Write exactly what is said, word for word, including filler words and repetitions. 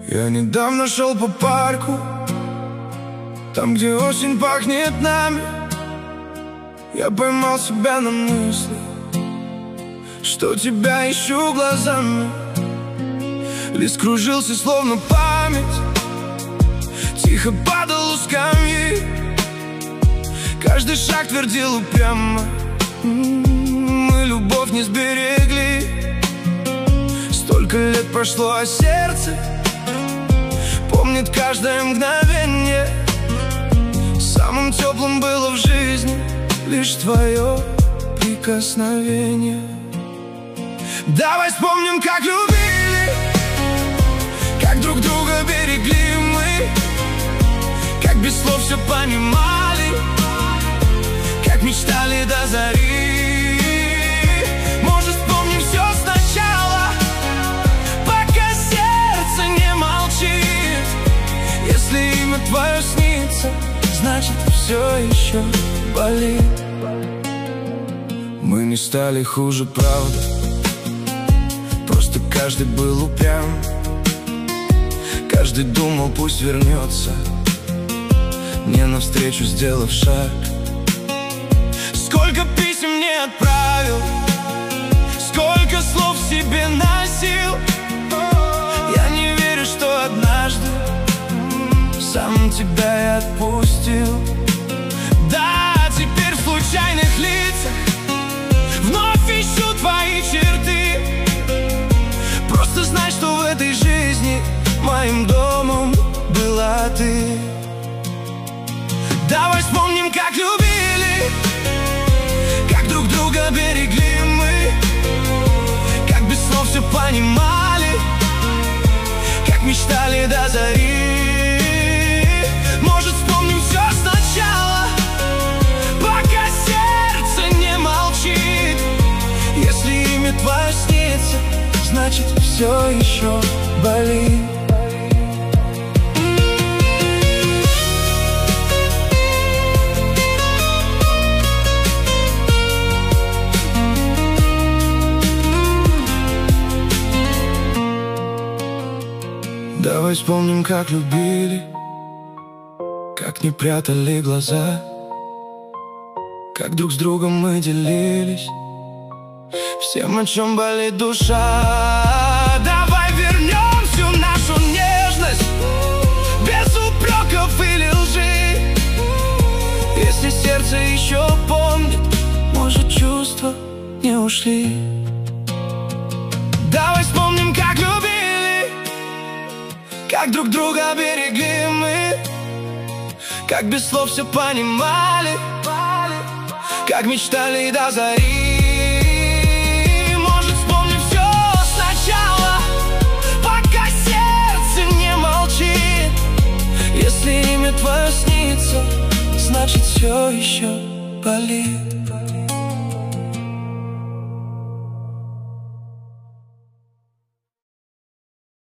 Я недавно шел по парку, там, где осень пахнет нами. Я поймал себя на мысли, что тебя ищу глазами. Лист кружился, словно память, тихо падал у скамьи. Каждый шаг твердил упрямо: мы любовь не сберегли. Столько лет прошло, а сердце помнит каждое мгновение. Самым теплым было в жизни лишь твое прикосновение. Давай вспомним, как любили, как друг друга берегли мы, как без слов все понимали, как мечтали до зари. Может, вспомним все сначала, пока сердце не молчит. Если имя твое снится, значит, все еще болит. Мы не стали хуже, правда, просто каждый был упрям. Каждый думал, пусть вернется, мне навстречу сделав шаг. Сколько писем не отправил, сколько слов себе носил. Я не верю, что однажды сам тебя я отпустил. Да, теперь в случайных лицах вновь ищу твои черты. Просто знай, что в этой жизни моим домом была ты. Давай вспомним, как любили, как друг друга берегли мы, как без слов все понимали, как мечтали до зари. Может, вспомним все сначала, пока сердце не молчит. Если имя твое снится, значит, все еще болит. Давай вспомним, как любили, как не прятали глаза, как друг с другом мы делились всем, о чем болит душа. Давай вернем всю нашу нежность, без упреков или лжи. Если сердце еще помнит, может, чувства не ушли. Давай вспомним, как любили, как друг друга берегли мы, как без слов все понимали, как мечтали до зари. Может, вспомним все сначала, пока сердце не молчит. Если имя твое снится, значит, все еще болит.